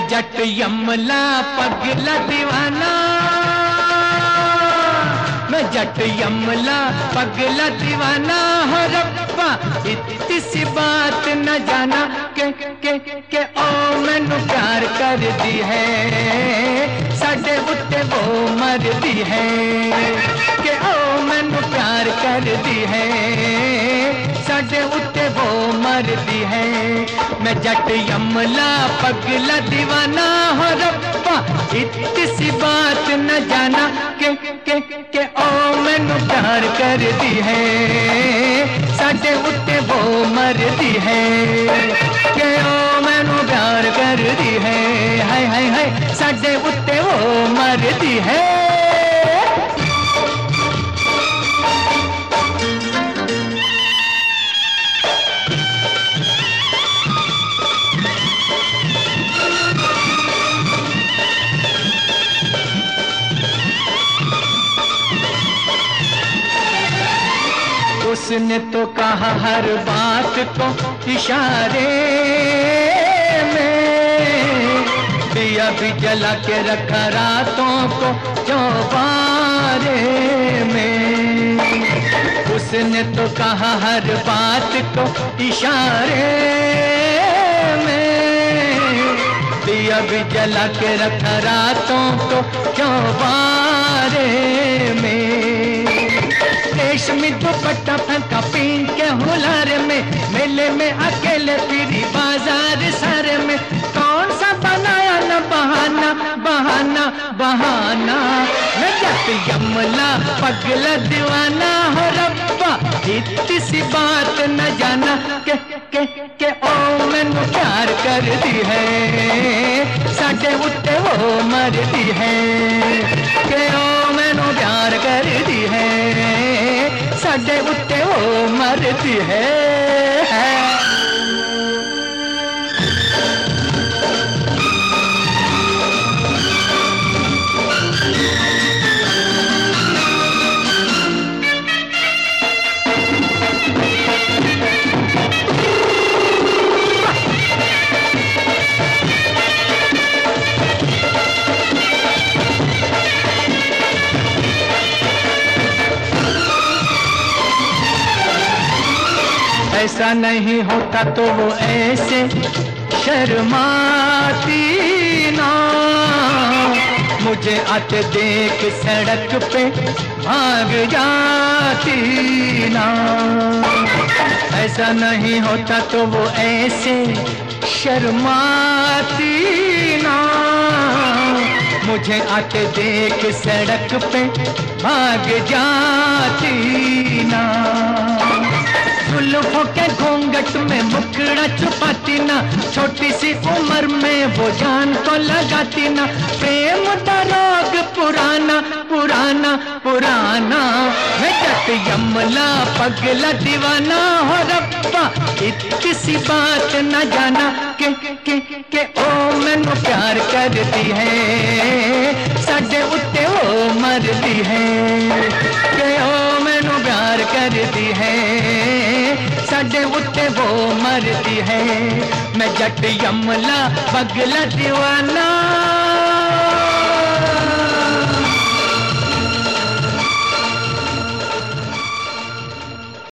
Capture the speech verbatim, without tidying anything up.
जट यमला पगला दीवाना, मैं जट यमला पगला दीवाना हो रब्बा इतनी सी बात न जाना के के के ओ मैनू प्यार कर दी है साडे उत्ते वो मर दी है के ओ मैनू प्यार कर दी है साडे उत्ते वो मर दी है। मैं जट यमला पगला दीवाना हो रब्बा इतनी सी बात न जाना के के के ओ मैनू प्यार कर दी है साडे उत्ते वो मर दी है के ओ मैनू प्यार कर दी है हाय हाय हाय साडे उत्ते वो मर दी है। उसने तो कहा हर बात को इशारे में, दिया भी जला के रखा रातों को चौबारे में। उसने तो कहा हर बात को इशारे में, दिया भी जला के रखा रातों को चौबारे में। रेशमी दुपट्टा फेंका पीन के हुलार में, मेले में अकेले फिरी बाजार सारे में। कौन सा बनाया न बहाना बहाना बहाना, मैं जट यमला पगला दीवाना हो रब्बा इतनी सी बात न जाना के के के ओ मैनू प्यार कर दी है साडे उत्ते वो मर दी है के ओ मैनू प्यार कर दी है साडे उत्ते वो मरदी है। ऐसा नहीं होता तो वो ऐसे शर्माती ना, मुझे आते देख सड़क पे भाग जाती ना। ऐसा नहीं होता तो वो ऐसे शर्माती ना, मुझे आते देख सड़क पे भाग जाती ना। जुल्फों के घूंघट में मुखड़ा छुपाती ना, छोटी सी उम्र में वो जान को लगाती ना। प्रेम का रोग पुराना पुराना पुराना, मैं जट यमला पगला दीवाना हो रब्बा इतनी सी बात न जाना के के के ओ मैनू प्यार कर दी है साडे उत्ते वो मर दी है के ओ मैनू प्यार कर दी है साडे उत्ते वो मरदी है। मैं जट यमला पगला दीवाना।